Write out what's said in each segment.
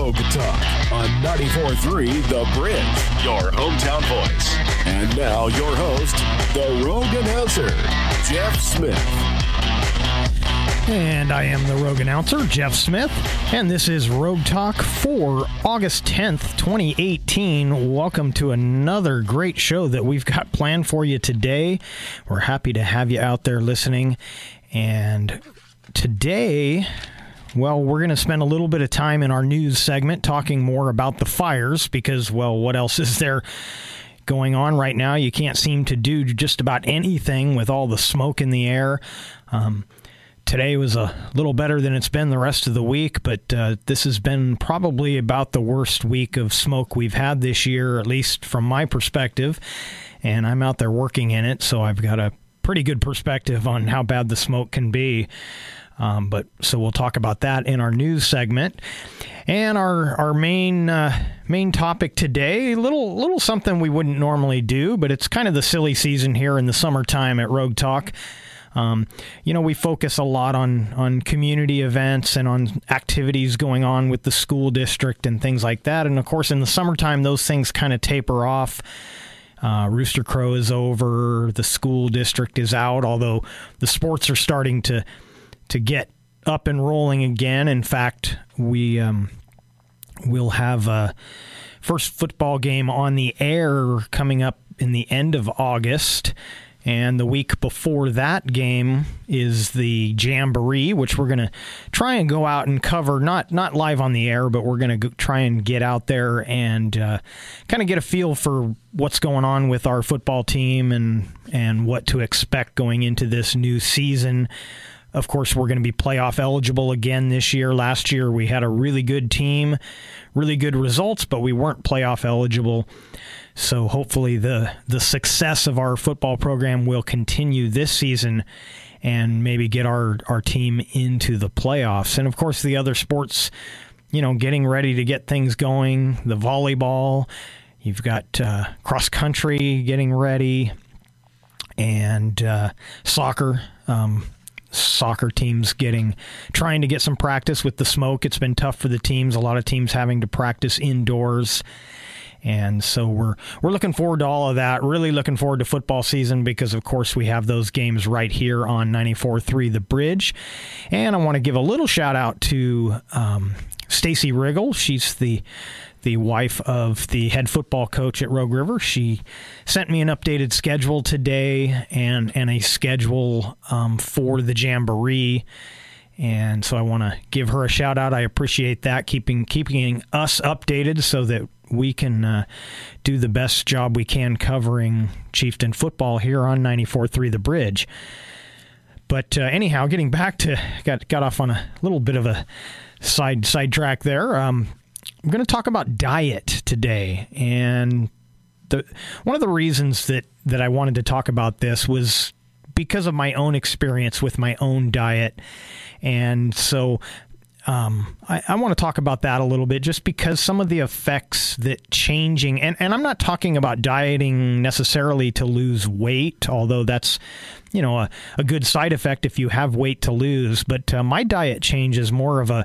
Rogue Talk on 94.3 The Bridge, your hometown voice. And now your host, the Rogue announcer, Jeff Smith. And I am the Rogue announcer, Jeff Smith, and this is Rogue Talk for August 10th, 2018. Welcome to another great show that we've got planned for you today. We're happy to have you out there listening. And today, well, we're going to spend a little bit of time in our news segment talking more about the fires because, well, what else is there going on right now? You can't seem to do just about anything with all the smoke in the air. Today was a little better than it's been the rest of the week, but this has been probably about the worst week of smoke we've had this year, at least from my perspective, and I'm out there working in it, so I've got a pretty good perspective on how bad the smoke can be. So we'll talk about that in our news segment. And our main topic today, little something we wouldn't normally do, but it's kind of the silly season here in the summertime at Rogue Talk. We focus a lot on community events and on activities going on with the school district and things like that. And, of course, in the summertime, those things kind of taper off. Rooster Crow is over. The school district is out, although the sports are starting to get up and rolling again. In fact, we'll have a first football game on the air coming up in the end of August. And the week before that game is the Jamboree, which we're going to try and go out and cover, not live on the air, but we're going to try and get out there and kind of get a feel for what's going on with our football team and what to expect going into this new season. Of course, we're going to be playoff eligible again this year. Last year, we had a really good team, really good results, but we weren't playoff eligible. So hopefully the success of our football program will continue this season and maybe get our team into the playoffs. And, of course, the other sports, getting ready to get things going, the volleyball, you've got cross-country getting ready, and soccer. Soccer teams trying to get some practice with the smoke. It's been tough for the teams. A lot of teams having to practice indoors. And so we're looking forward to all of that, really looking forward to football season because, of course, we have those games right here on 94.3 The Bridge. And I want to give a little shout-out to Stacy Riggle. She's the wife of the head football coach at Rogue River. She sent me an updated schedule today and a schedule for the Jamboree. And so I want to give her a shout-out. I appreciate that, keeping us updated so that we can do the best job we can covering Chieftain football here on 94.3 The Bridge. But anyhow, getting back to, got off on a little bit of a sidetrack there. I'm going to talk about diet today. And one of the reasons that I wanted to talk about this was because of my own experience with my own diet. And so I want to talk about that a little bit just because some of the effects that changing, and I'm not talking about dieting necessarily to lose weight, although that's, a good side effect if you have weight to lose. But my diet change is more of a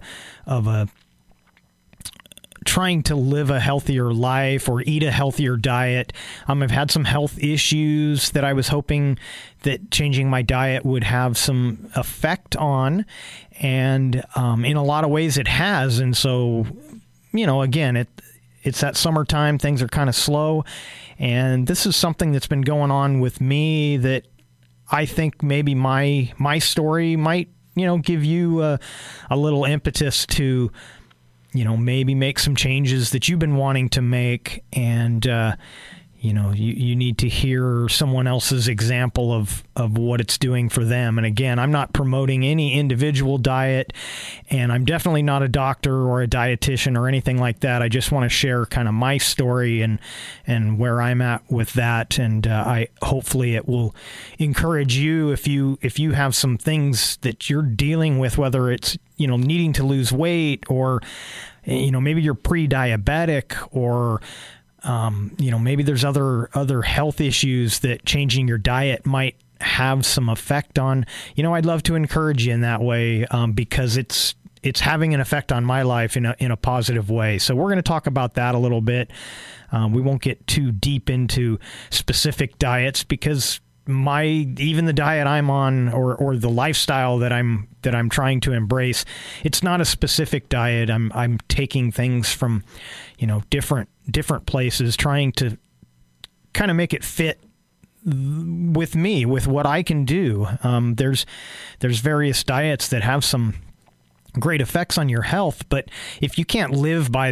trying to live a healthier life or eat a healthier diet. I've had some health issues that I was hoping that changing my diet would have some effect on. And in a lot of ways it has. And so, again, it's that summertime. Things are kind of slow. And this is something that's been going on with me that I think maybe my story might, give you a little impetus to maybe make some changes that you've been wanting to make, and you need to hear someone else's example of what it's doing for them. And again, I'm not promoting any individual diet, and I'm definitely not a doctor or a dietitian or anything like that. I just want to share kind of my story and where I'm at with that. And I hopefully it will encourage you if you have some things that you're dealing with, whether it's needing to lose weight or maybe you're pre-diabetic or maybe there's other health issues that changing your diet might have some effect on. I'd love to encourage you in that way because it's it's having an effect on my life in a positive way. So we're going to talk about that a little bit. We won't get too deep into specific diets because even the diet I'm on or the lifestyle that I'm trying to embrace, it's not a specific diet. I'm taking things from, different places, trying to kind of make it fit with me, with what I can do. There's various diets that have some great effects on your health, but if you can't live by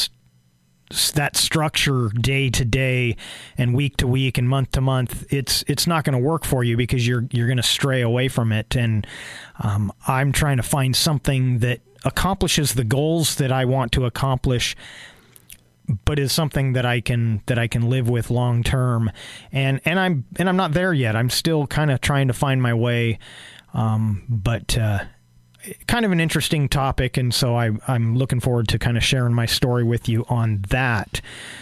that structure day to day and week to week and month to month, it's not going to work for you because you're going to stray away from it. And I'm trying to find something that accomplishes the goals that I want to accomplish, but is something that I can live with long term. And I'm not there yet. I'm still kind of trying to find my way. But kind of an interesting topic, and so I'm looking forward to kind of sharing my story with you on that.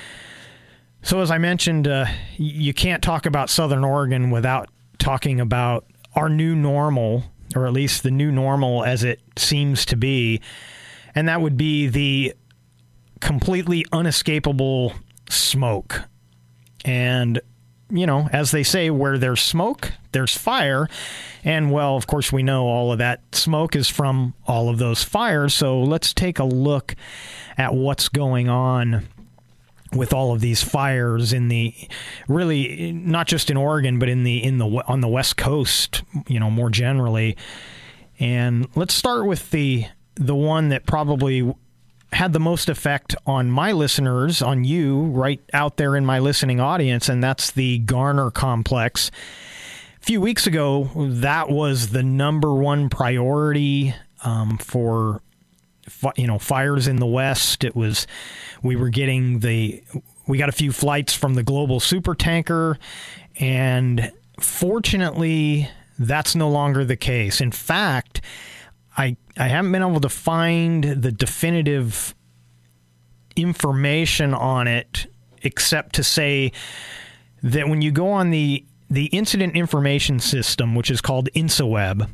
So as I mentioned, you can't talk about Southern Oregon without talking about our new normal, or at least the new normal as it seems to be, and that would be the completely unescapable smoke. And, as they say, where there's smoke, there's fire. And, well, of course, we know all of that smoke is from all of those fires. So let's take a look at what's going on with all of these fires really not just in Oregon, but on the West Coast, more generally. And let's start with the one that probably had the most effect on my listeners, on you right out there in my listening audience, and that's the Garner Complex. A few weeks ago, that was the number one priority for fires in the West. We got a few flights from the global supertanker, and fortunately, that's no longer the case. In fact, I haven't been able to find the definitive information on it, except to say that when you go on the Incident Information System, which is called InsaWeb,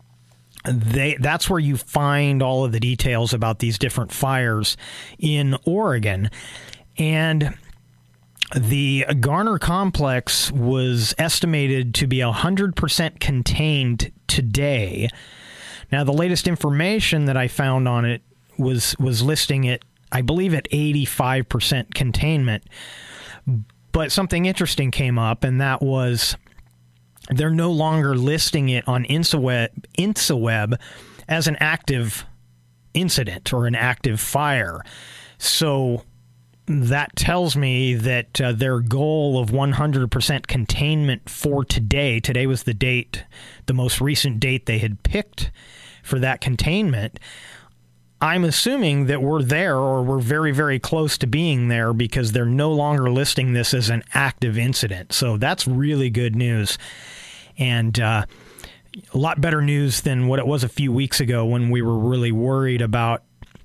that's where you find all of the details about these different fires in Oregon. And the Garner Complex was estimated to be 100% contained today. Now, the latest information that I found on it was listing it, I believe, at 85% containment. But something interesting came up, and that was they're no longer listing it on InsaWeb as an active incident or an active fire. So that tells me that their goal of 100% containment for today was the most recent date they had picked for that containment. I'm assuming that we're there, or we're very, very close to being there, because they're no longer listing this as an active incident. So that's really good news. And a lot better news than what it was a few weeks ago when we were really worried about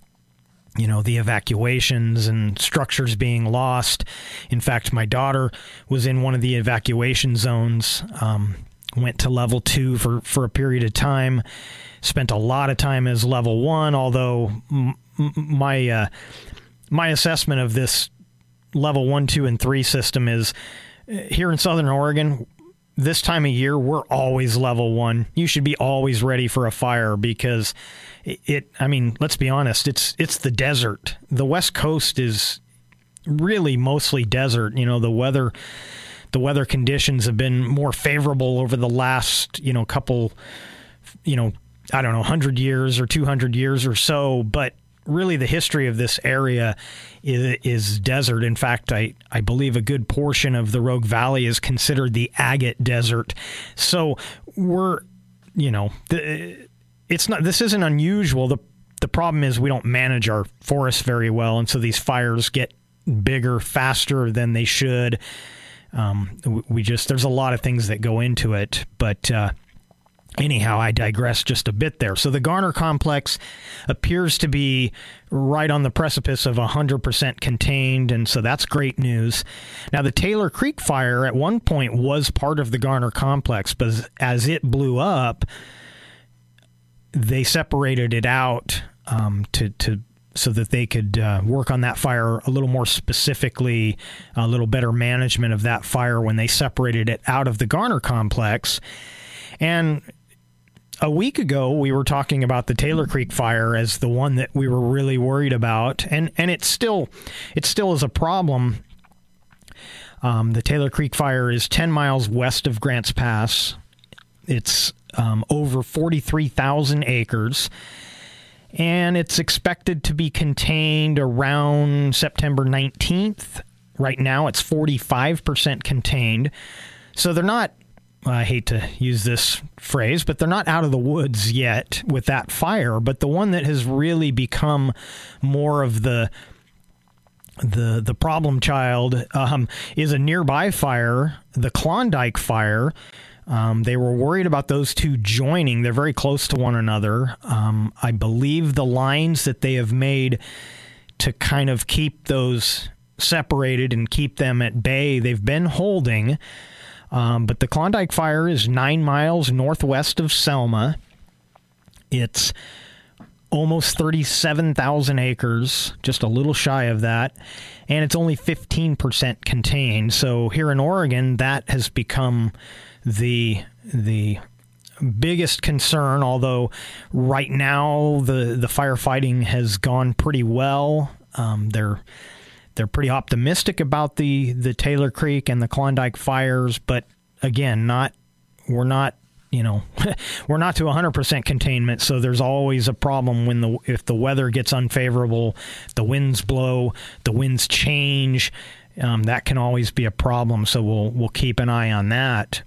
the evacuations and structures being lost. In fact, my daughter was in one of the evacuation zones, went to level 2 for a period of time, spent a lot of time as level 1, although my assessment of this level 1, 2, and 3 system is here in Southern Oregon, this time of year, we're always level 1. You should be always ready for a fire because let's be honest, it's the desert. The West Coast is really mostly desert. The weather conditions have been more favorable over the last, couple, 100 years or 200 years or so, but really the history of this area is desert. In fact, I believe a good portion of the Rogue Valley is considered the agate desert. So this isn't unusual. The problem is we don't manage our forests very well, and so these fires get bigger faster than they should. There's a lot of things that go into it, but anyhow, I digress just a bit there. So the Garner Complex appears to be right on the precipice of 100% contained, and so that's great news. Now, the Taylor Creek fire at one point was part of the Garner Complex, but as it blew up, they separated it out so that they could work on that fire a little more specifically, a little better management of that fire when they separated it out of the Garner complex. And a week ago, we were talking about the Taylor Creek fire as the one that we were really worried about, and it still is a problem. The Taylor Creek fire is 10 miles west of Grants Pass. It's over 43,000 acres. And it's expected to be contained around September 19th. Right now, it's 45% contained. So they're not, I hate to use this phrase, but they're not out of the woods yet with that fire. But the one that has really become more of the problem child is a nearby fire, the Klondike fire. They were worried about those two joining. They're very close to one another. I believe the lines that they have made to kind of keep those separated and keep them at bay, they've been holding. But the Klondike fire is 9 miles northwest of Selma. It's almost 37,000 acres, just a little shy of that, and it's only 15% contained. So here in Oregon, that has become the biggest concern, although right now the firefighting has gone pretty well. They're pretty optimistic about the Taylor Creek and the Klondike fires, but again, we're not to 100% containment, so there's always a problem if the weather gets unfavorable, the winds blow, the winds change. That can always be a problem, so we'll keep an eye on that.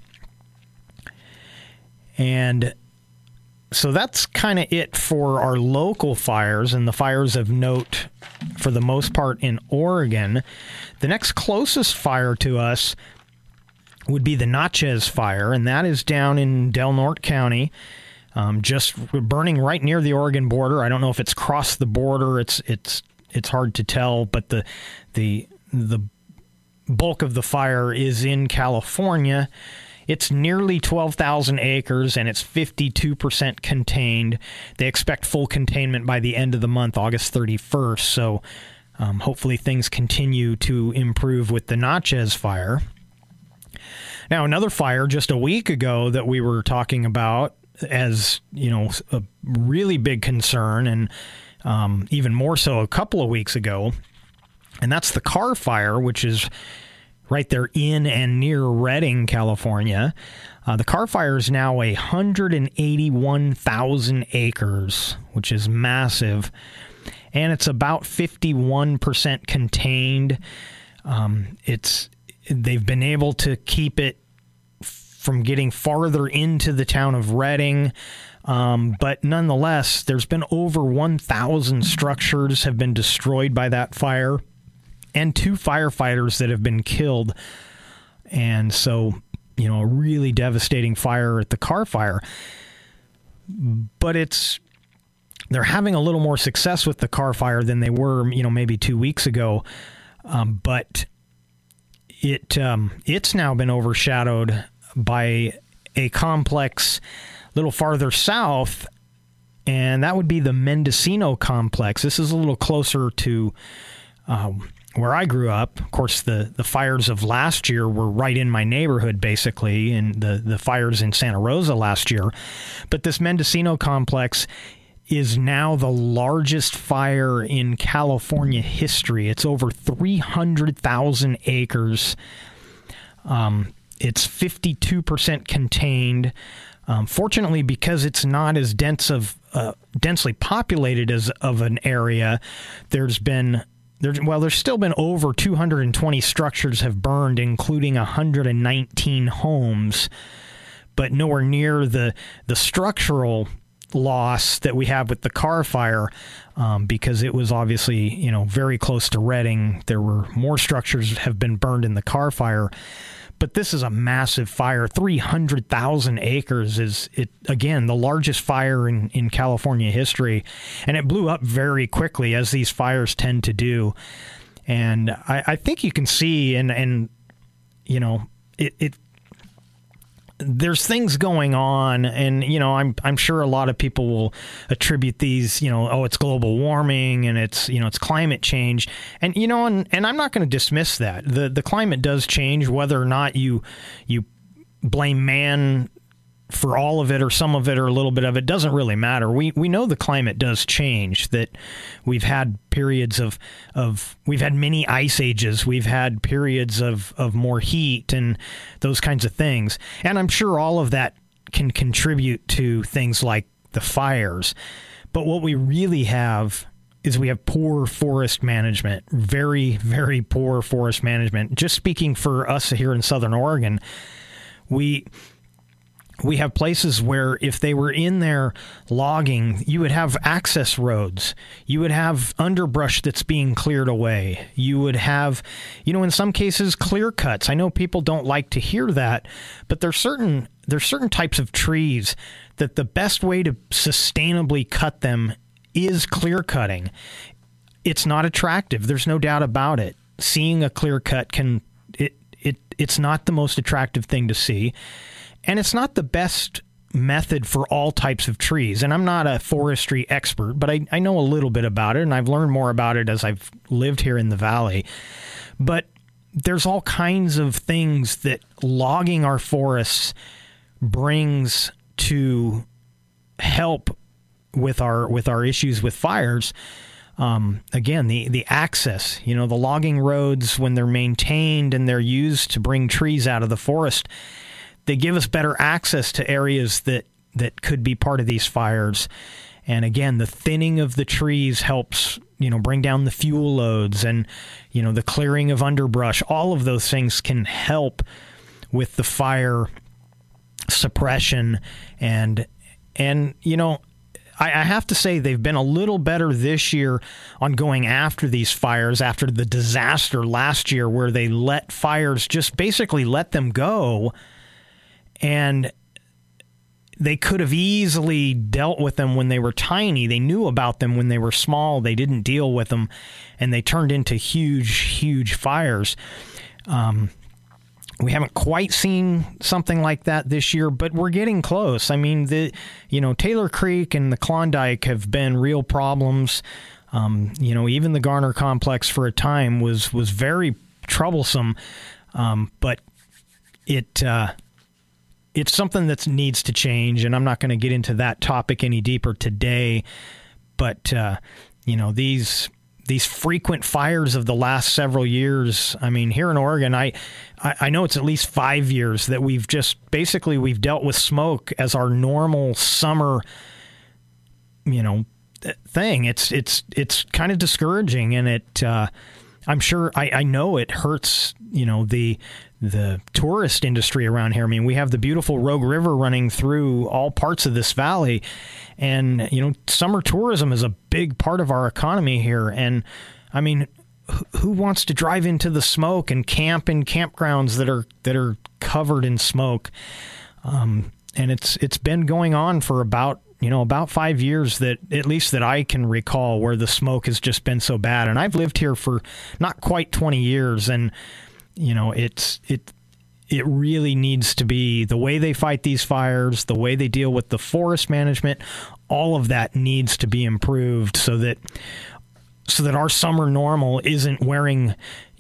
And so that's kind of it for our local fires and the fires of note for the most part in Oregon. The next closest fire to us would be the Natchez fire, and that is down in Del Norte County, just burning right near the Oregon border. I don't know if it's crossed the border. It's hard to tell, but the bulk of the fire is in California. It's nearly 12,000 acres, and it's 52% contained. They expect full containment by the end of the month, August 31st. So hopefully things continue to improve with the Natchez fire. Now, another fire just a week ago that we were talking about as, a really big concern, and even more so a couple of weeks ago, and that's the Carr Fire, which is right there in and near Redding, California. The Carr Fire is now 181,000 acres, which is massive, and it's about 51% contained. They've been able to keep it from getting farther into the town of Redding, but nonetheless, there's been over 1,000 structures have been destroyed by that fire, and 2 firefighters that have been killed. And so, a really devastating fire at the Carr Fire. But they're having a little more success with the Carr Fire than they were, maybe 2 weeks ago. But it's now been overshadowed by a complex a little farther south, and that would be the Mendocino complex. This is a little closer to where I grew up. Of course, the fires of last year were right in my neighborhood, basically, and the fires in Santa Rosa last year. But this Mendocino complex is now the largest fire in California history. It's over 300,000 acres. It's 52% contained. Fortunately, because it's not as densely populated as of an area, there's still been over 220 structures have burned, including 119 homes, but nowhere near the structural loss that we have with the Carr Fire, because it was obviously, very close to Redding. There were more structures have been burned in the Carr Fire, but this is a massive fire. 300,000 acres is, again, the largest fire in California history, and it blew up very quickly, as these fires tend to do. And I think you can see, and it there's things going on, and I'm sure a lot of people will attribute these, it's global warming and it's climate change, and and I'm not going to dismiss that. The climate does change, whether or not you blame man for all of it or some of it or a little bit of it, doesn't really matter. We know the climate does change, that we've had periods we've had many ice ages, we've had periods of more heat and those kinds of things. And I'm sure all of that can contribute to things like the fires. But what we really have is we have poor forest management, very, very poor forest management. Just speaking for us here in Southern Oregon, we have places where if they were in there logging, you would have access roads. You would have underbrush that's being cleared away. You would have, in some cases, clear cuts. I know people don't like to hear that, but there's certain types of trees that the best way to sustainably cut them is clear cutting. It's not attractive. There's no doubt about it. Seeing a clear cut it's not the most attractive thing to see. And it's not the best method for all types of trees. And I'm not a forestry expert, but I know a little bit about it, and I've learned more about it as I've lived here in the valley. But there's all kinds of things that logging our forests brings to help with our issues with fires. Again, the access, the logging roads, when they're maintained and they're used to bring trees out of the forest, they give us better access to areas that could be part of these fires. And again, the thinning of the trees helps, bring down the fuel loads, and, the clearing of underbrush. All of those things can help with the fire suppression. And I have to say they've been a little better this year on going after these fires after the disaster last year, where they let fires just basically let them go. And they could have easily dealt with them when they were tiny. They knew about them when they were small. They didn't deal with them, and they turned into huge, huge fires. We haven't quite seen something like that this year, but we're getting close. I mean, Taylor Creek and the Klondike have been real problems. Even the Garner Complex for a time was very troublesome, but it's something that needs to change, and I'm not going to get into that topic any deeper today. But these frequent fires of the last several years. I mean, here in Oregon, I know it's at least 5 years that we've dealt with smoke as our normal summer, thing. It's kind of discouraging, and I'm sure I know it hurts, the tourist industry around here. I mean, we have the beautiful Rogue River running through all parts of this valley, and summer tourism is a big part of our economy here. And I mean, who wants to drive into the smoke and camp in campgrounds that are covered in smoke? And it's been going on for about 5 years, that at least that I can recall, where the smoke has just been so bad. And I've lived here for not quite 20 years, and it really needs to be the way they fight these fires, the way they deal with the forest management. All of that needs to be improved so that our summer normal isn't wearing,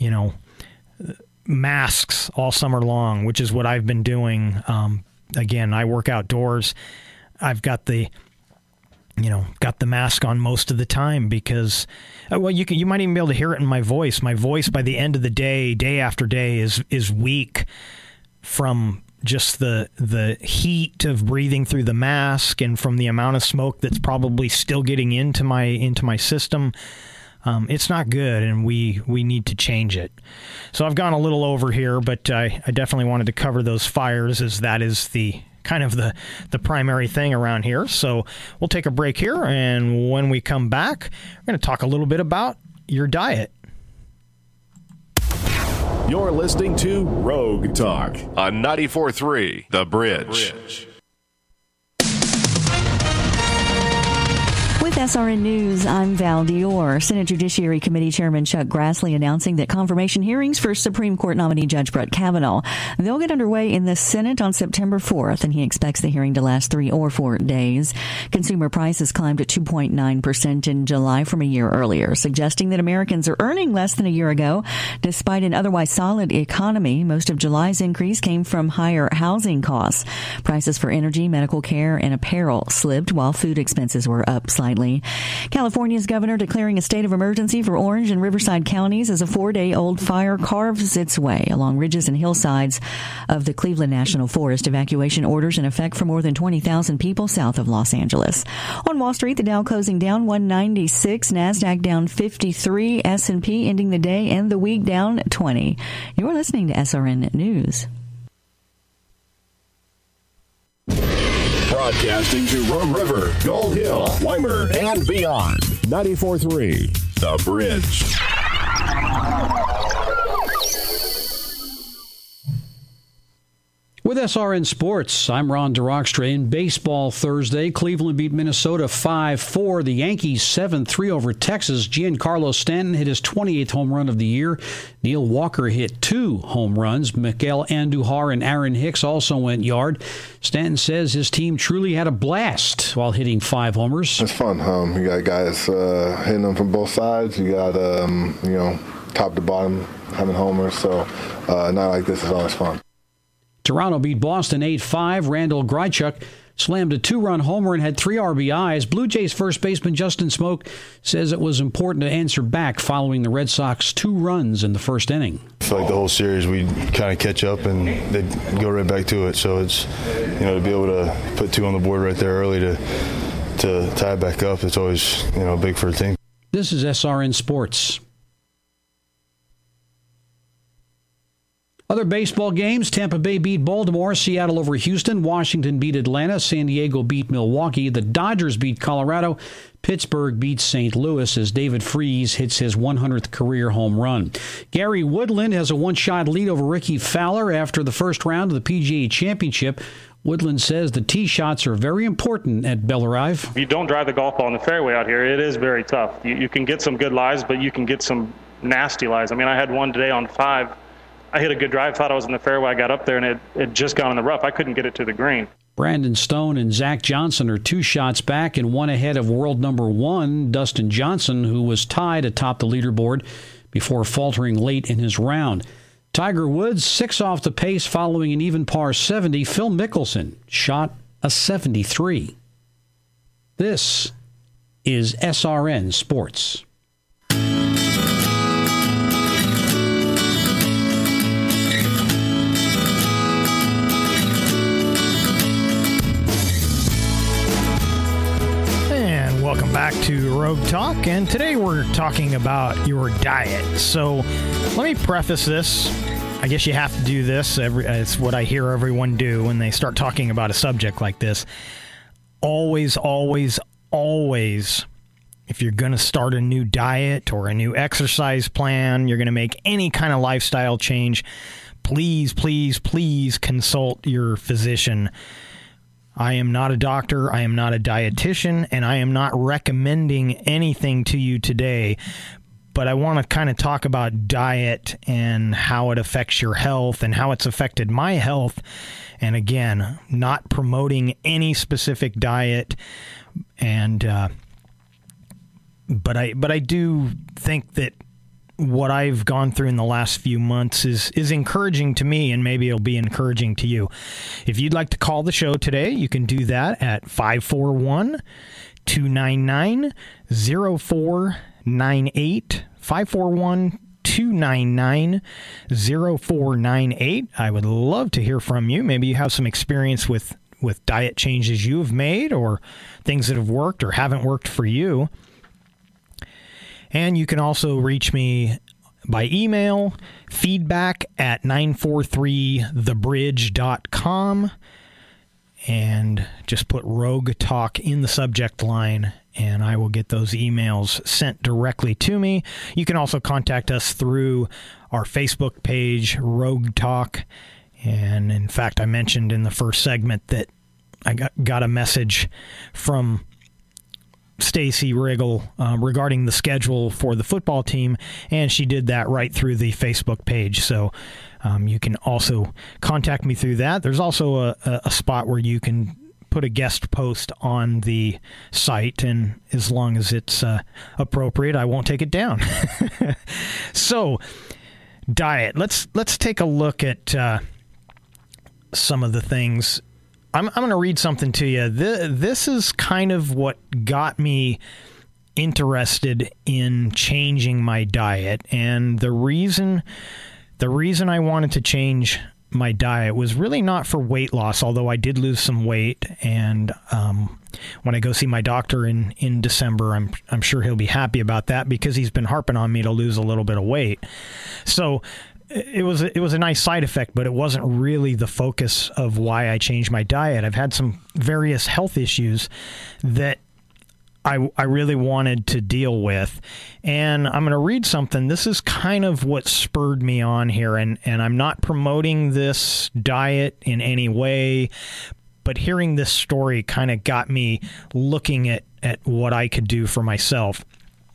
masks all summer long, which is what I've been doing. Again, I work outdoors. I've got the mask on most of the time because, you might even be able to hear it in my voice. My voice by the end of the day after day is weak from just the heat of breathing through the mask and from the amount of smoke that's probably still getting into my system. It's not good, and we need to change it. So I've gone a little over here, but I definitely wanted to cover those fires, as that is the kind of the primary thing around here. So we'll take a break here, and when we come back, we're going to talk a little bit about your diet. You're listening to Rogue Talk on 94.3 The Bridge. With With SRN News, I'm Val Dior. Senate Judiciary Committee Chairman Chuck Grassley announcing that confirmation hearings for Supreme Court nominee Judge Brett Kavanaugh, they'll get underway in the Senate on September 4th, and he expects the hearing to last 3 or 4 days. Consumer prices climbed at 2.9% in July from a year earlier, suggesting that Americans are earning less than a year ago. Despite an otherwise solid economy, most of July's increase came from higher housing costs. Prices for energy, medical care, and apparel slipped, while food expenses were up slightly. California's governor declaring a state of emergency for Orange and Riverside counties as a 4-day-old fire carves its way along ridges and hillsides of the Cleveland National Forest. Evacuation orders in effect for more than 20,000 people south of Los Angeles. On Wall Street, the Dow closing down 196, NASDAQ down 53, S&P ending the day and the week down 20. You're listening to SRN News. Broadcasting to Rogue River, Gold Hill, Weimer, and beyond. 94.3, The Bridge. With SRN Sports, I'm Ron DeRockstra. In baseball Thursday, Cleveland beat Minnesota 5-4. The Yankees 7-3 over Texas. Giancarlo Stanton hit his 28th home run of the year. Neil Walker hit 2 home runs. Miguel Andujar and Aaron Hicks also went yard. Stanton says his team truly had a blast while hitting 5 homers. It's fun. You got guys hitting them from both sides. You got, top to bottom having homers. So a night like this is always fun. Toronto beat Boston 8-5. Randall Grichuk slammed a 2-run homer and had 3 RBIs. Blue Jays first baseman Justin Smoke says it was important to answer back following the Red Sox 2 runs in the first inning. I feel like the whole series we kind of catch up and they'd go right back to it. So it's, to be able to put 2 on the board right there early to tie it back up, it's always, big for a team. This is SRN Sports. Other baseball games, Tampa Bay beat Baltimore, Seattle over Houston, Washington beat Atlanta, San Diego beat Milwaukee, the Dodgers beat Colorado, Pittsburgh beats St. Louis as David Freese hits his 100th career home run. Gary Woodland has a 1-shot lead over Ricky Fowler after the first round of the PGA Championship. Woodland says the tee shots are very important at Bellerive. If you don't drive the golf ball in the fairway out here, it is very tough. You can get some good lies, but you can get some nasty lies. I mean, I had one today on 5. I hit a good drive, thought I was in the fairway. I got up there, and it had just gone in the rough. I couldn't get it to the green. Brandon Stone and Zach Johnson are 2 shots back and 1 ahead of world number 1, Dustin Johnson, who was tied atop the leaderboard before faltering late in his round. Tiger Woods 6 off the pace following an even par 70. Phil Mickelson shot a 73. This is SRN Sports. Welcome back to Rogue Talk, and today we're talking about your diet. So let me preface this. I guess you have to do this. It's what I hear everyone do when they start talking about a subject like this. Always, always, always, if you're going to start a new diet or a new exercise plan, you're going to make any kind of lifestyle change, please, please, please consult your physician. I am not a doctor, I am not a dietitian, and I am not recommending anything to you today, but I want to kind of talk about diet and how it affects your health and how it's affected my health. And again, not promoting any specific diet, and but I do think that what I've gone through in the last few months is encouraging to me, and maybe it'll be encouraging to you. If you'd like to call the show today, you can do that at 541-299-0498, 541-299-0498. I would love to hear from you. Maybe you have some experience with diet changes you have made, or things that have worked or haven't worked for you. And you can also reach me by email, feedback@943thebridge.com, and just put Rogue Talk in the subject line, and I will get those emails sent directly to me. You can also contact us through our Facebook page, Rogue Talk. And in fact, I mentioned in the first segment that I got a message from Stacy Riggle regarding the schedule for the football team, and she did that right through the Facebook page. So you can also contact me through that. There's also a spot where you can put a guest post on the site, and as long as it's appropriate, I won't take it down. So, diet. Let's take a look at some of the things. I'm going to read something to you. This is kind of what got me interested in changing my diet, and the reason I wanted to change my diet was really not for weight loss, although I did lose some weight, and when I go see my doctor in December, I'm sure he'll be happy about that because he's been harping on me to lose a little bit of weight. So it was a nice side effect, but it wasn't really the focus of why I changed my diet. I've had some various health issues that I really wanted to deal with. And I'm going to read something. This is kind of what spurred me on here. And I'm not promoting this diet in any way, but hearing this story kind of got me looking at what I could do for myself.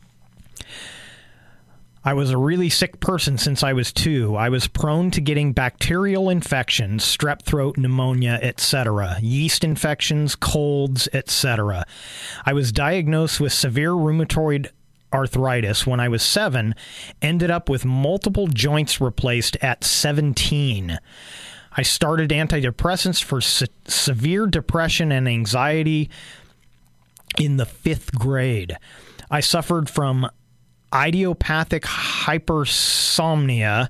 I was a really sick person since I was 2. I was prone to getting bacterial infections, strep throat, pneumonia, etc., yeast infections, colds, etc. I was diagnosed with severe rheumatoid arthritis when I was 7, ended up with multiple joints replaced at 17. I started antidepressants for severe depression and anxiety in the 5th grade. I suffered from idiopathic hypersomnia,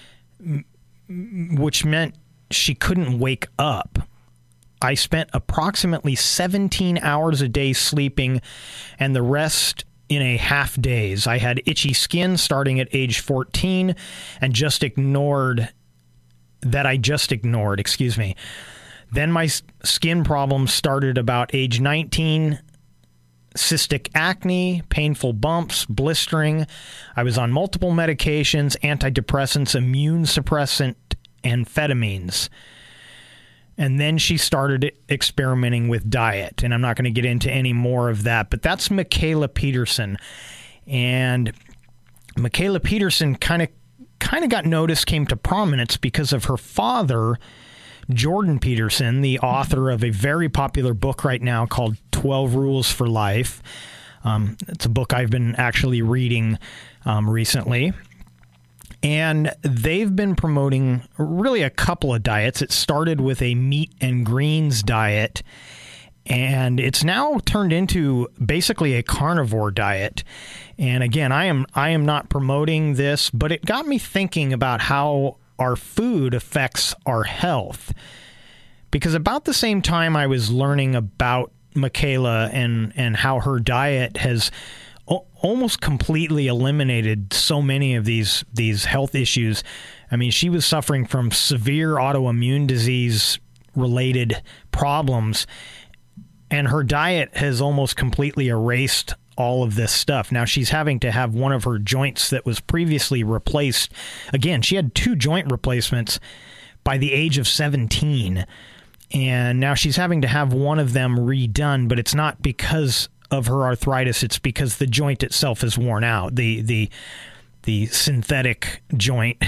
which meant she couldn't wake up. I spent approximately 17 hours a day sleeping and the rest in a half days. I had itchy skin starting at age 14 and just ignored. Then my skin problems started about age 19. Cystic acne, painful bumps, blistering. I was on multiple medications, antidepressants, immune suppressant, amphetamines. And then she started experimenting with diet. And I'm not going to get into any more of that, but that's Mikhaila Peterson. And Mikhaila Peterson kind of got noticed, came to prominence because of her father, Jordan Peterson, the author of a very popular book right now called 12 Rules for Life. It's a book I've been actually reading recently. And they've been promoting really a couple of diets. It started with a meat and greens diet, and it's now turned into basically a carnivore diet. And again, I am not promoting this, but it got me thinking about how our food affects our health. Because about the same time I was learning about Mikhaila and how her diet has almost completely eliminated so many of these health issues. I mean, she was suffering from severe autoimmune disease related problems, and her diet has almost completely erased all of this stuff. Now she's having to have one of her joints that was previously replaced. Again, she had 2 joint replacements by the age of 17. And now she's having to have one of them redone, but it's not because of her arthritis. It's because the joint itself is worn out. The synthetic joint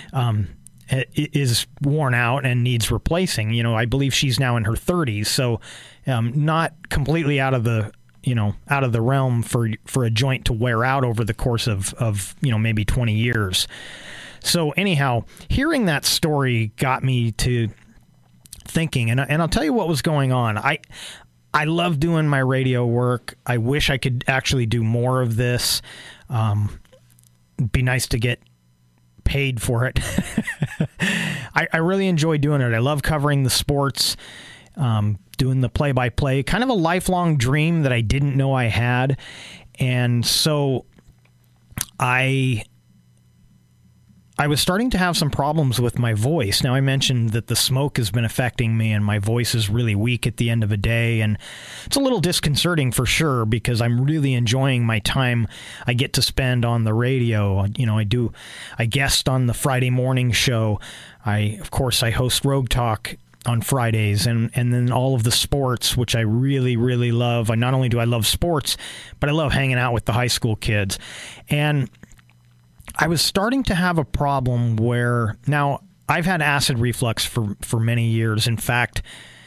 is worn out and needs replacing. You know, I believe she's now in her 30s, so not completely out of the realm for a joint to wear out over the course of maybe 20 years. So anyhow, hearing that story got me to thinking, and I'll tell you what was going on. I love doing my radio work. I wish I could actually do more of this. It'd be nice to get paid for it. I really enjoy doing it. I love covering the sports, doing the play-by-play, kind of a lifelong dream that I didn't know I had. And so I was starting to have some problems with my voice. Now, I mentioned that the smoke has been affecting me and my voice is really weak at the end of a day. And it's a little disconcerting for sure because I'm really enjoying my time I get to spend on the radio. You know, I guest on the Friday morning show. Of course, I host Rogue Talk on Fridays, and then all of the sports, which I really, really love. Not only do I love sports, but I love hanging out with the high school kids. And I was starting to have a problem where, now I've had acid reflux for many years. In fact,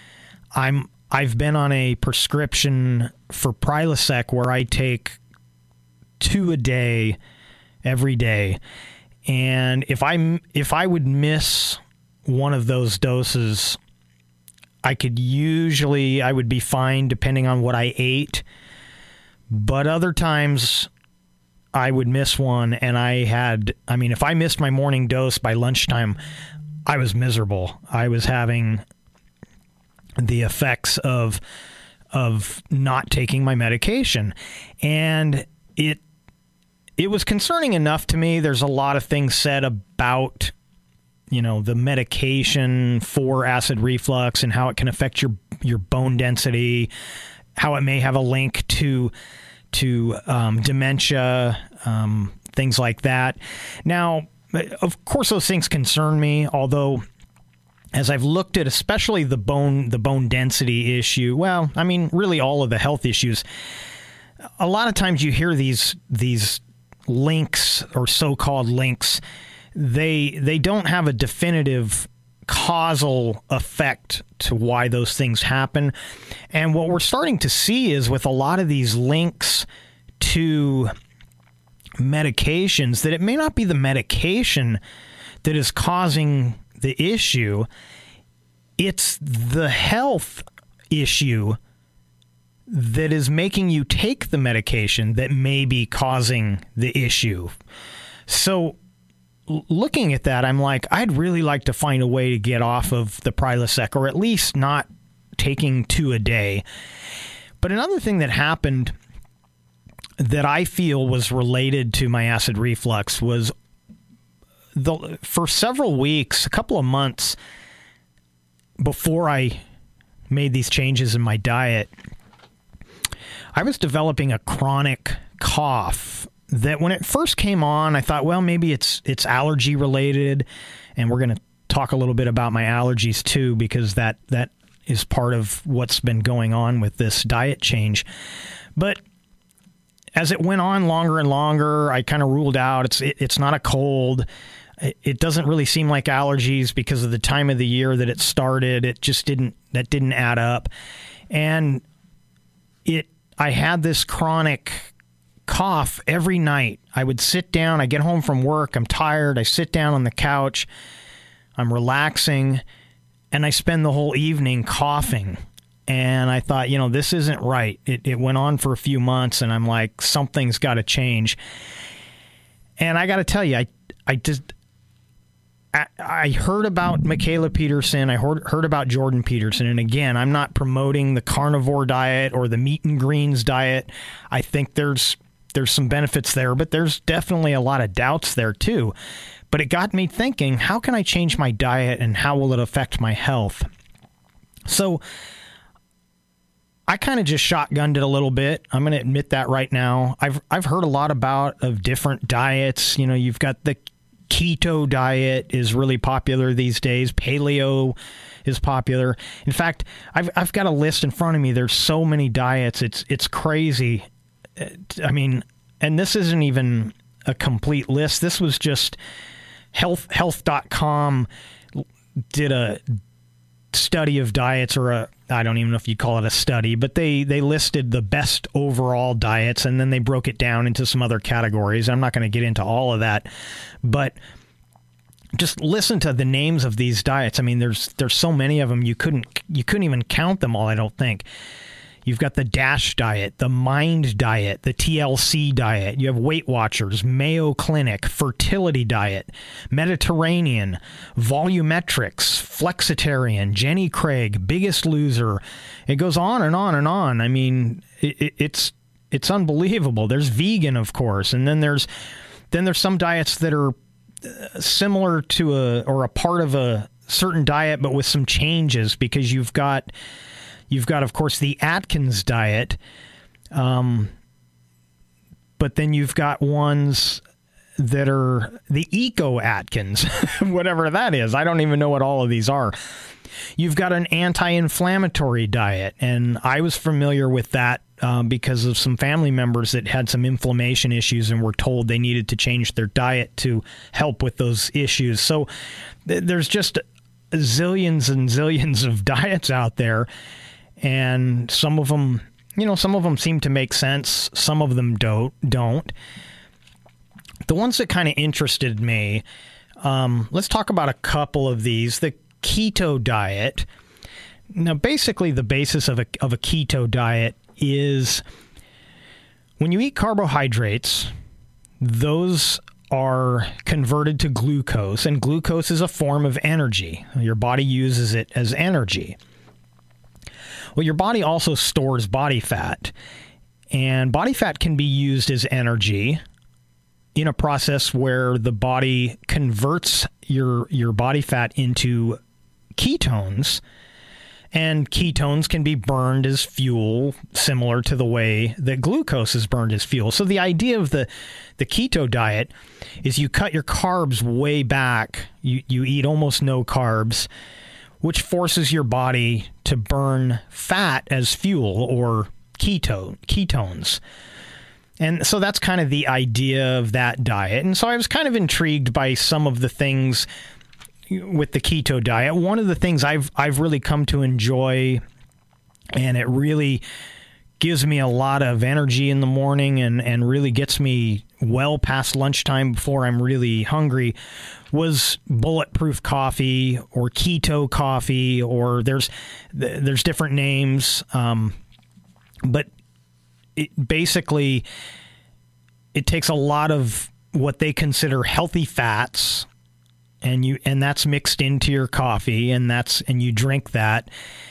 I've been on a prescription for Prilosec where I take 2 a day every day. And if I would miss one of those doses, I would be fine depending on what I ate. But other times I would miss one, and if I missed my morning dose by lunchtime, I was miserable. I was having the effects of not taking my medication. And it was concerning enough to me. There's a lot of things said about, the medication for acid reflux and how it can affect your bone density, how it may have a link to dementia, things like that. Now, of course, those things concern me, although as I've looked at especially the bone density issue, really all of the health issues, a lot of times you hear these links or so-called links. They don't have a definitive causal effect to why those things happen. And what we're starting to see is with a lot of these links to medications, that it may not be the medication that is causing the issue. It's the health issue that is making you take the medication that may be causing the issue. So looking at that, I'm like, I'd really like to find a way to get off of the Prilosec, or at least not taking 2 a day. But another thing that happened that I feel was related to my acid reflux was for several weeks, a couple of months before I made these changes in my diet, I was developing a chronic cough that when it first came on, I thought, well, maybe it's allergy related, and we're going to talk a little bit about my allergies too, because that is part of what's been going on with this diet change. But as it went on longer and longer, I kind of ruled out it's not a cold. It doesn't really seem like allergies because of the time of the year that it started. It just didn't add up. And I had this chronic cough every night. I would sit down, I get home from work, I'm tired, I sit down on the couch, I'm relaxing, and I spend the whole evening coughing. And I thought, this isn't right. It went on for a few months, and I'm like, something's got to change. And I got to tell you, I heard about Michaela Peterson. I heard about Jordan Peterson. And again, I'm not promoting the carnivore diet or the meat and greens diet. I think there's some benefits there, but there's definitely a lot of doubts there too. But it got me thinking, how can I change my diet and how will it affect my health? So I kind of just shotgunned it a little bit. I'm going to admit that right now. I've heard a lot of different diets. You've got the keto diet is really popular these days. Paleo is popular. In fact, I've got a list in front of me. There's so many diets. It's crazy. And this isn't even a complete list. This was just health.com did a study of diets, or I don't even know if you'd call it a study, but they listed the best overall diets, and then they broke it down into some other categories. I'm not going to get into all of that, but just listen to the names of these diets. There's so many of them, you couldn't even count them all, I don't think. You've got the DASH diet, the Mind diet, the TLC diet. You have Weight Watchers, Mayo Clinic, Fertility Diet, Mediterranean, Volumetrics, Flexitarian, Jenny Craig, Biggest Loser. It goes on and on and on. It's unbelievable. There's vegan, of course, and then there's some diets that are similar to a part of a certain diet, but with some changes, because you've got, of course, the Atkins diet, but then you've got ones that are the Eco Atkins, whatever that is. I don't even know what all of these are. You've got an anti-inflammatory diet, and I was familiar with that because of some family members that had some inflammation issues and were told they needed to change their diet to help with those issues. So there's just zillions and zillions of diets out there, and some of them seem to make sense, some of them don't. The ones that kind of interested me, let's talk about a couple of these. The keto diet. Now, basically, the basis of a keto diet is when you eat carbohydrates, those are converted to glucose, and glucose is a form of energy. Your body uses it as energy. Well, your body also stores body fat, and body fat can be used as energy in a process where the body converts your body fat into ketones, and ketones can be burned as fuel, similar to the way that glucose is burned as fuel. So the idea of the keto diet is you cut your carbs way back. You eat almost no carbs, which forces your body to burn fat as fuel, or ketones. And so that's kind of the idea of that diet. And so I was kind of intrigued by some of the things with the keto diet. One of the things I've really come to enjoy, and it really gives me a lot of energy in the morning and really gets me well past lunchtime before I'm really hungry, was bulletproof coffee or keto coffee, or there's different names, but it basically takes a lot of what they consider healthy fats, and that's mixed into your coffee, and you drink that,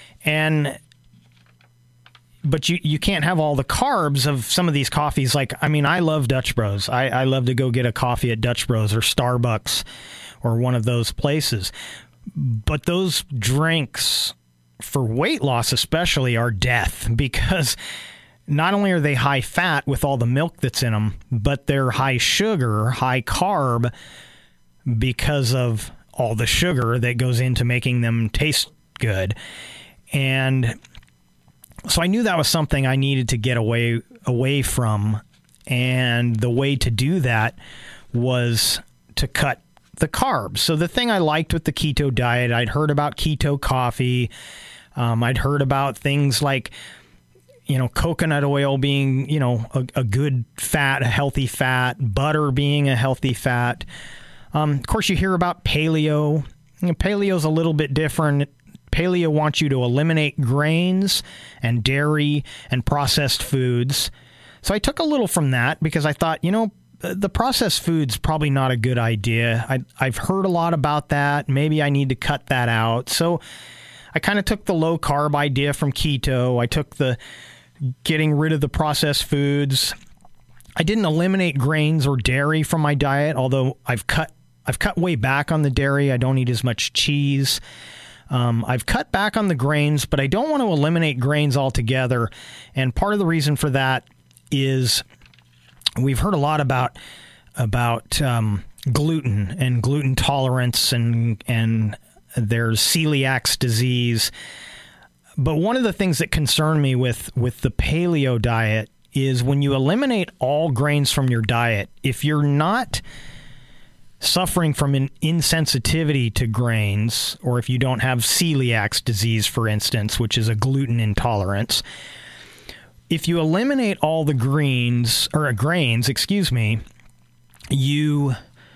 but you can't have all the carbs of some of these coffees. Like, I mean, I love Dutch Bros. I love to go get a coffee at Dutch Bros or Starbucks or one of those places. But those drinks, for weight loss especially, are death, because not only are they high fat with all the milk that's in them, but they're high sugar, high carb, because of all the sugar that goes into making them taste good. And so I knew that was something I needed to get away from, and the way to do that was to cut the carbs. So the thing I liked with the keto diet, I'd heard about keto coffee, I'd heard about things like, coconut oil being, a good fat, a healthy fat, butter being a healthy fat. Of course, you hear about paleo. Paleo's a little bit different. Paleo wants you to eliminate grains and dairy and processed foods. So I took a little from that because I thought, the processed food's probably not a good idea. I've heard a lot about that. Maybe I need to cut that out. So I kind of took the low carb idea from keto. I took the getting rid of the processed foods. I didn't eliminate grains or dairy from my diet, although I've cut way back on the dairy. I don't eat as much cheese. I've cut back on the grains, but I don't want to eliminate grains altogether. And part of the reason for that is we've heard a lot about gluten and gluten tolerance, and there's celiac disease. But one of the things that concern me with the paleo diet is when you eliminate all grains from your diet, if you're not suffering from an insensitivity to grains, or if you don't have celiac disease, for instance, which is a gluten intolerance, if you eliminate all the grains, you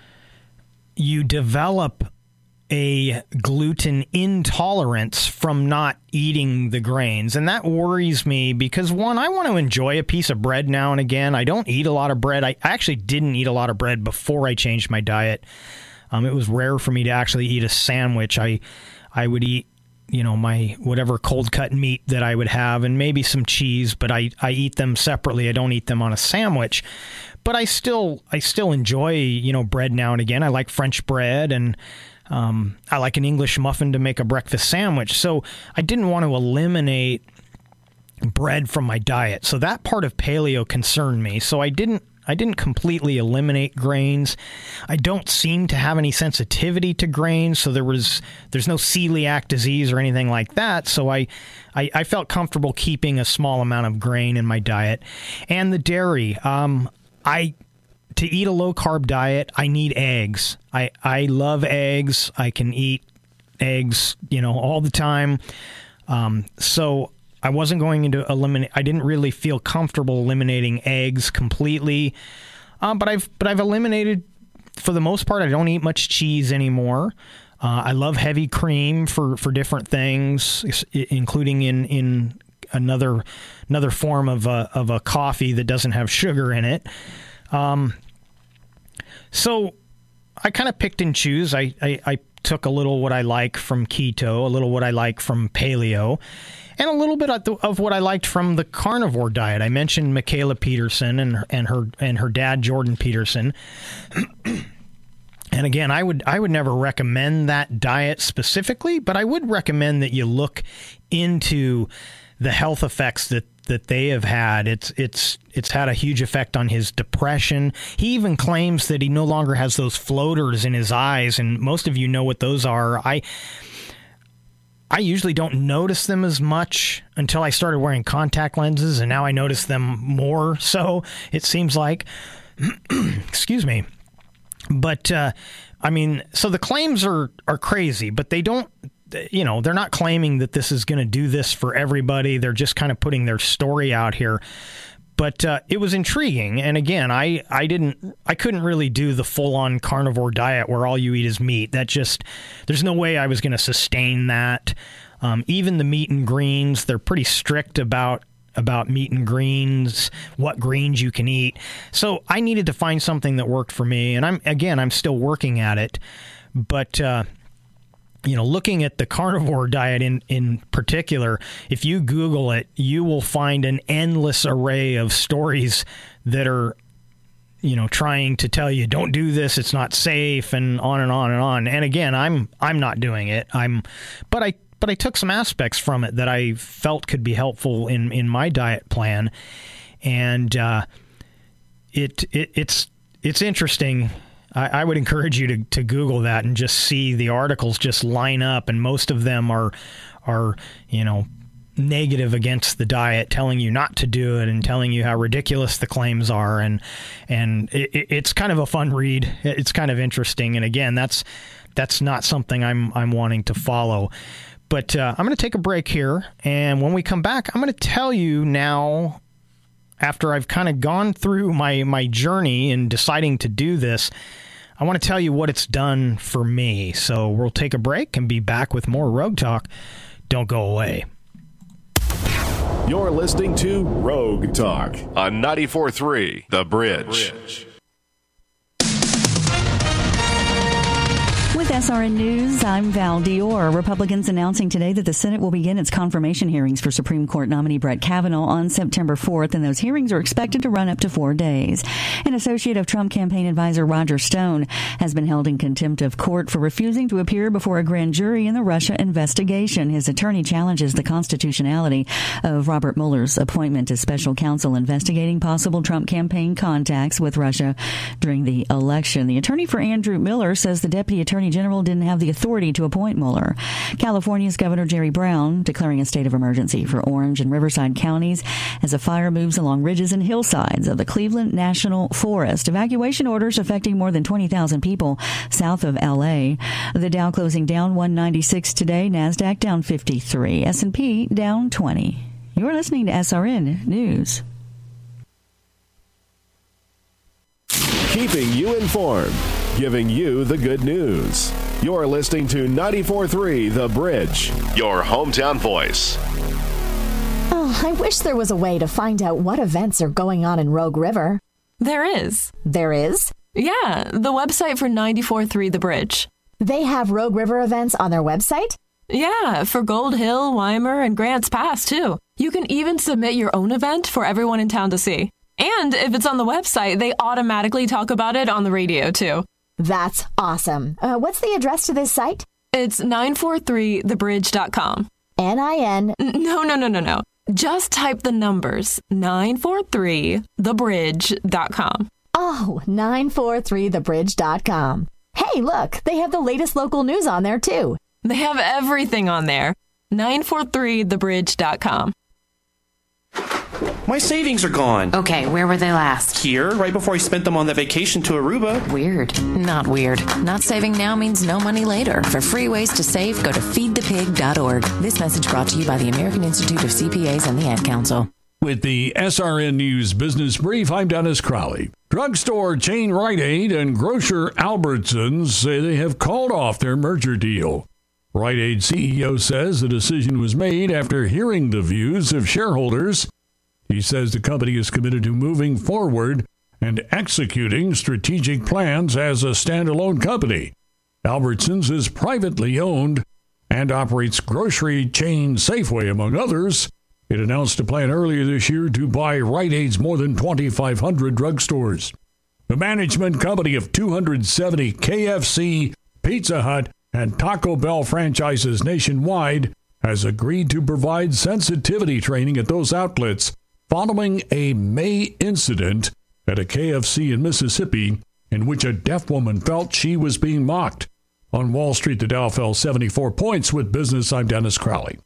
develop a gluten intolerance from not eating the grains. And that worries me because, one, I want to enjoy a piece of bread now and again. I don't eat a lot of bread. I actually didn't eat a lot of bread before I changed my diet. It was rare for me to actually eat a sandwich. I would eat, my whatever cold cut meat that I would have, and maybe some cheese, but I eat them separately. I don't eat them on a sandwich. But I still enjoy, bread now and again. I like French bread, and I like an English muffin to make a breakfast sandwich. So I didn't want to eliminate bread from my diet. So that part of paleo concerned me. So I didn't completely eliminate grains. I don't seem to have any sensitivity to grains, so there's no celiac disease or anything like that. So I felt comfortable keeping a small amount of grain in my diet. And the dairy, to eat a low-carb diet, I need eggs. I love eggs. I can eat eggs, all the time. So I wasn't going to eliminate. I didn't really feel comfortable eliminating eggs completely. But I've eliminated, for the most part. I don't eat much cheese anymore. I love heavy cream for different things, including in another form of a coffee that doesn't have sugar in it. So I kind of picked and choose. I took a little what I like from keto, a little what I like from paleo, and a little bit of what I liked from the carnivore diet. I mentioned Michaela Peterson and her dad Jordan Peterson. And again, I would never recommend that diet specifically, but I would recommend that you look into the health effects that they have had. It's had a huge effect on his depression. He even claims that he no longer has those floaters in his eyes, and most of you know what those are. I usually don't notice them as much until I started wearing contact lenses, and now I notice them more so, it seems like. Excuse me. But, so the claims are crazy, but they don't, they're not claiming that this is going to do this for everybody. They're just kind of putting their story out here. But it was intriguing. And again, I couldn't really do the full-on carnivore diet where all you eat is meat. There's no way I was going to sustain that. Even the meat and greens, they're pretty strict about meat and greens, what greens you can eat. So I needed to find something that worked for me. And I'm still working at it. But, looking at the carnivore diet in particular, if you Google it, you will find an endless array of stories that are, trying to tell you, don't do this, it's not safe, and on and on and on. And again, I'm not doing it. But I took some aspects from it that I felt could be helpful in my diet plan. And it's interesting. I would encourage you to Google that and just see the articles just line up, and most of them are negative against the diet, telling you not to do it and telling you how ridiculous the claims are, and it's kind of a fun read. It's kind of interesting, and again, that's not something I'm wanting to follow. But I'm going to take a break here, and when we come back, I'm going to tell you now, after I've kind of gone through my journey in deciding to do this, I want to tell you what it's done for me. So we'll take a break and be back with more Rogue Talk. Don't go away. You're listening to Rogue Talk on 94.3 The Bridge. With SRN News, I'm Val Dior. Republicans announcing today that the Senate will begin its confirmation hearings for Supreme Court nominee Brett Kavanaugh on September 4th, and those hearings are expected to run up to 4 days. An associate of Trump campaign advisor Roger Stone has been held in contempt of court for refusing to appear before a grand jury in the Russia investigation. His attorney challenges the constitutionality of Robert Mueller's appointment as special counsel investigating possible Trump campaign contacts with Russia during the election. The attorney for Andrew Miller says the deputy attorney general didn't have the authority to appoint Mueller. California's Governor Jerry Brown declaring a state of emergency for Orange and Riverside counties as a fire moves along ridges and hillsides of the Cleveland National Forest. Evacuation orders affecting more than 20,000 people south of L.A. The Dow closing down 196 today. NASDAQ down 53. S&P down 20. You're listening to SRN News. Keeping you informed, giving you the good news. You're listening to 94.3 The Bridge, your hometown voice. Oh, I wish there was a way to find out what events are going on in Rogue River. There is. There is? Yeah, the website for 94.3 The Bridge. They have Rogue River events on their website? Yeah, for Gold Hill, Weimer, and Grants Pass, too. You can even submit your own event for everyone in town to see. And if it's on the website, they automatically talk about it on the radio, too. That's awesome. What's the address to this site? It's 943thebridge.com. N-I-N... No. Just type the numbers 943thebridge.com. Oh, 943thebridge.com. Hey, look, they have the latest local news on there, too. They have everything on there. 943thebridge.com. My savings are gone. Okay, where were they last? Here, right before I spent them on that vacation to Aruba. Weird. Not weird. Not saving now means no money later. For free ways to save, go to feedthepig.org. This message brought to you by the American Institute of CPAs and the Ad Council. With the SRN News Business Brief, I'm Dennis Crowley. Drugstore chain Rite Aid and grocer Albertsons say they have called off their merger deal. Rite Aid CEO says the decision was made after hearing the views of shareholders. He says the company is committed to moving forward and executing strategic plans as a standalone company. Albertsons is privately owned and operates grocery chain Safeway, among others. It announced a plan earlier this year to buy Rite Aid's more than 2,500 drugstores. The management company of 270 KFC, Pizza Hut, and Taco Bell franchises nationwide has agreed to provide sensitivity training at those outlets following a May incident at a KFC in Mississippi in which a deaf woman felt she was being mocked. On Wall Street, the Dow fell 74 points. With business, I'm Dennis Crowley.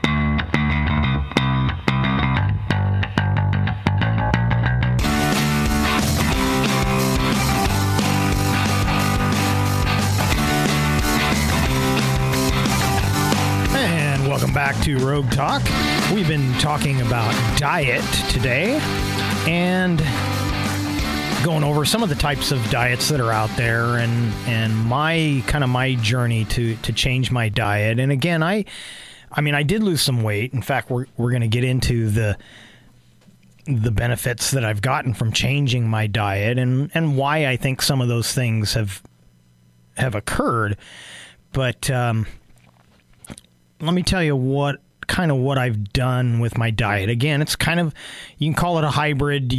Welcome back to Rogue Talk. We've been talking about diet today and going over some of the types of diets that are out there and my journey to change my diet. And again, I did lose some weight. In fact, we're going to get into the benefits that I've gotten from changing my diet and why I think some of those things have occurred. But let me tell you what I've done with my diet. Again, it's kind of, you can call it a hybrid.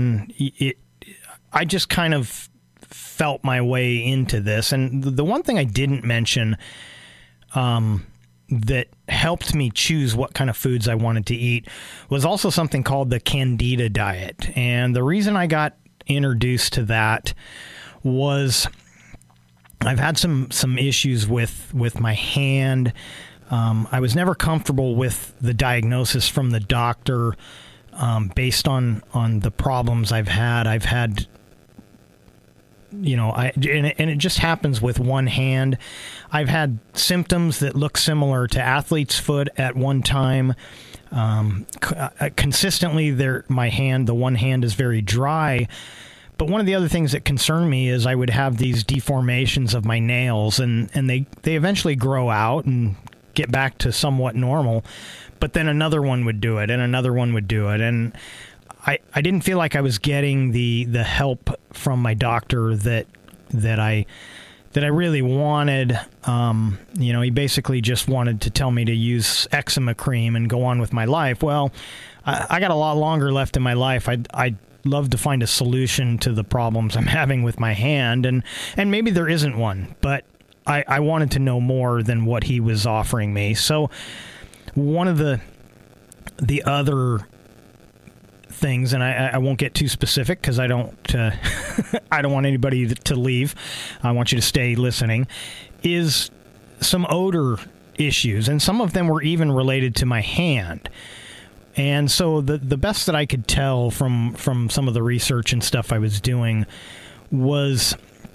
I just kind of felt my way into this. And the one thing I didn't mention that helped me choose what kind of foods I wanted to eat was also something called the Candida diet. And the reason I got introduced to that was I've had some issues with my hand. I was never comfortable with the diagnosis from the doctor based on the problems I've had. And it just happens with one hand. I've had symptoms that look similar to athlete's foot at one time. Consistently, the one hand is very dry. But one of the other things that concerned me is I would have these deformations of my nails, and they eventually grow out and get back to somewhat normal, but then another one would do it and another one would do it. And I didn't feel like I was getting the help from my doctor that I really wanted. He basically just wanted to tell me to use eczema cream and go on with my life. Well, I got a lot longer left in my life. I'd love to find a solution to the problems I'm having with my hand, and maybe there isn't one, but I wanted to know more than what he was offering me. So one of the other things, and I won't get too specific because I don't want anybody to leave. I want you to stay listening, is some odor issues, and some of them were even related to my hand. And so the best that I could tell from some of the research and stuff I was doing was,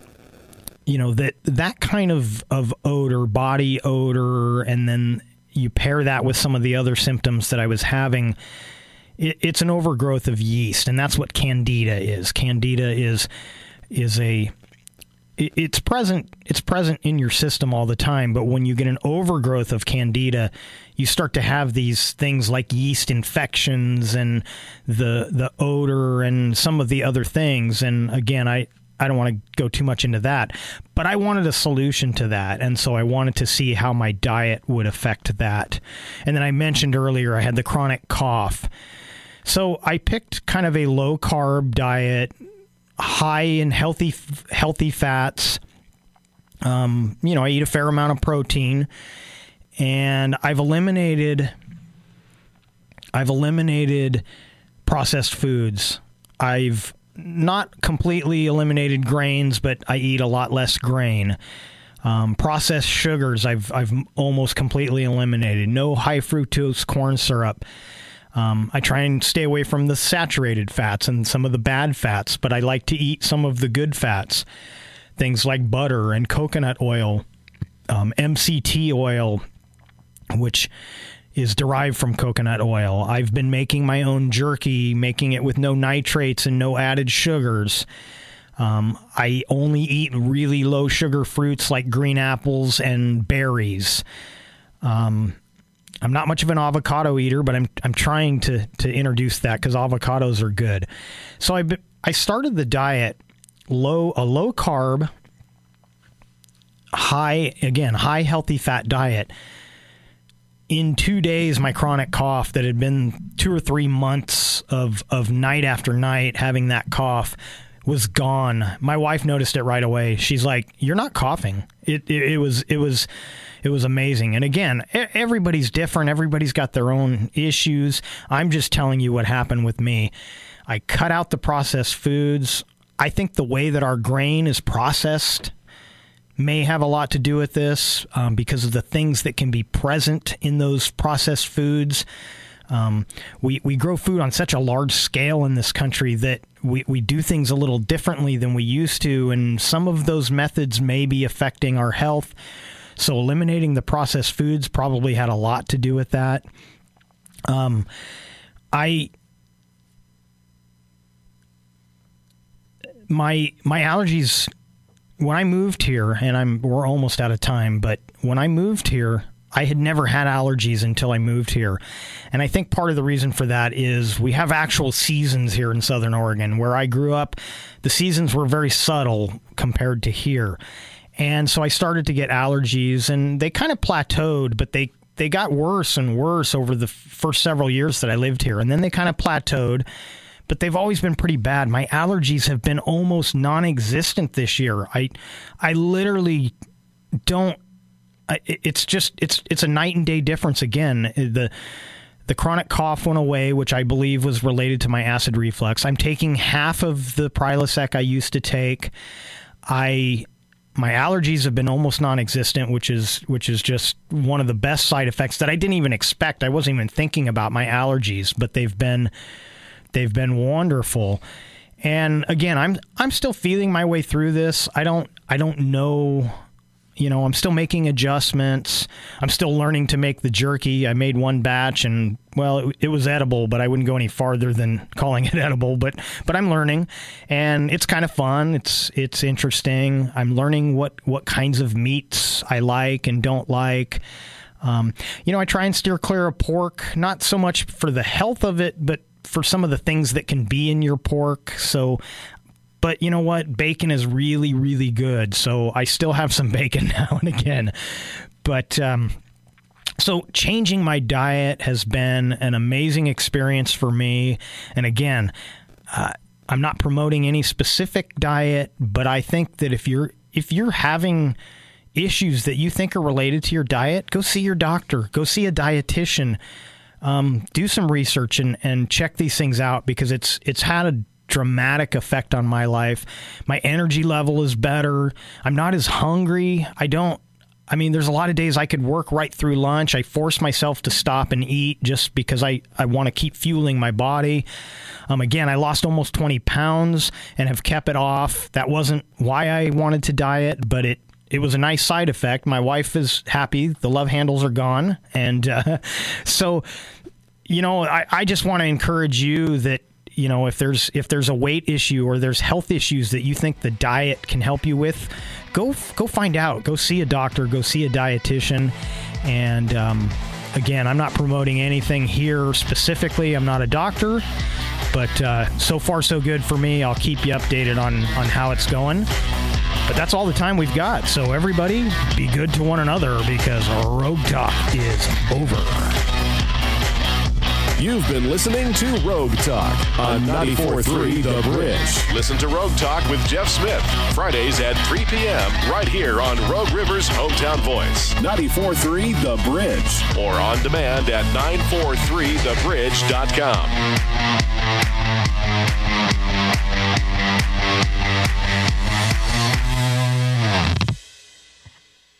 that kind of odor, body odor, and then you pair that with some of the other symptoms that I was having, it's an overgrowth of yeast, and that's what Candida is. Candida is it's present in your system all the time, but when you get an overgrowth of Candida, you start to have these things like yeast infections and the odor and some of the other things. And again, I don't want to go too much into that, but I wanted a solution to that, and so I wanted to see how my diet would affect that. And then I mentioned earlier I had the chronic cough. So I picked kind of a low-carb diet, high in healthy fats. I eat a fair amount of protein, and I've eliminated processed foods. I've not completely eliminated grains, but I eat a lot less grain. Processed sugars, I've almost completely eliminated. No high fructose corn syrup. I try and stay away from the saturated fats and some of the bad fats, but I like to eat some of the good fats. Things like butter and coconut oil, MCT oil, which is derived from coconut oil. I've been making my own jerky, making it with no nitrates and no added sugars. I only eat really low sugar fruits like green apples and berries. I'm not much of an avocado eater, but I'm trying to introduce that because avocados are good. So I started the diet a low carb, high healthy fat diet. In 2 days, my chronic cough that had been 2 or 3 months of night after night having that cough was gone. My wife noticed it right away. She's like, "You're not coughing." It was amazing. And again, everybody's different. Everybody's got their own issues. I'm just telling you what happened with me. I cut out the processed foods. I think the way that our grain is processed may have a lot to do with this because of the things that can be present in those processed foods. We grow food on such a large scale in this country that we do things a little differently than we used to, and some of those methods may be affecting our health. So eliminating the processed foods probably had a lot to do with that. My allergies, when I moved here, and we're almost out of time, but when I moved here, I had never had allergies until I moved here. And I think part of the reason for that is we have actual seasons here in Southern Oregon. Where I grew up, the seasons were very subtle compared to here. And so I started to get allergies, and they kind of plateaued, but they got worse and worse over the first several years that I lived here. And then they kind of plateaued, but they've always been pretty bad. My allergies have been almost non-existent this year. I literally don't. It's a night and day difference again. The chronic cough went away, which I believe was related to my acid reflux. I'm taking half of the Prilosec I used to take. My allergies have been almost non-existent, which is just one of the best side effects that I didn't even expect. I wasn't even thinking about my allergies, but they've been wonderful. And again, I'm still feeling my way through this. I don't know. I'm still making adjustments. I'm still learning to make the jerky. I made one batch, and well, it was edible, but I wouldn't go any farther than calling it edible. But I'm learning, and it's kind of fun. It's interesting. I'm learning what kinds of meats I like and don't like. I try and steer clear of pork, not so much for the health of it, but for some of the things that can be in your pork. But you know what? Bacon is really, really good. So I still have some bacon now and again. But so changing my diet has been an amazing experience for me. And again, I'm not promoting any specific diet, but I think that if you're having issues that you think are related to your diet, go see your doctor. Go see a dietitian. Do some research and check these things out, because it's had a dramatic effect on my life. My energy level is better. I'm not as hungry. There's a lot of days I could work right through lunch. I force myself to stop and eat just because I want to keep fueling my body. Again, I lost almost 20 pounds and have kept it off. That wasn't why I wanted to diet, but it was a nice side effect. My wife is happy. The love handles are gone. And so, I just want to encourage you that, if there's a weight issue or there's health issues that you think the diet can help you with, go find out. Go see a doctor. Go see a dietitian. And again, I'm not promoting anything here specifically. I'm not a doctor, but so far so good for me. I'll keep you updated on how it's going. But that's all the time we've got. So everybody, be good to one another, because Rogue Talk is over. You've been listening to Rogue Talk on 94.3 The Bridge. Listen to Rogue Talk with Jeff Smith, Fridays at 3 p.m. right here on Rogue River's Hometown Voice. 94.3 The Bridge. Or on demand at 943thebridge.com.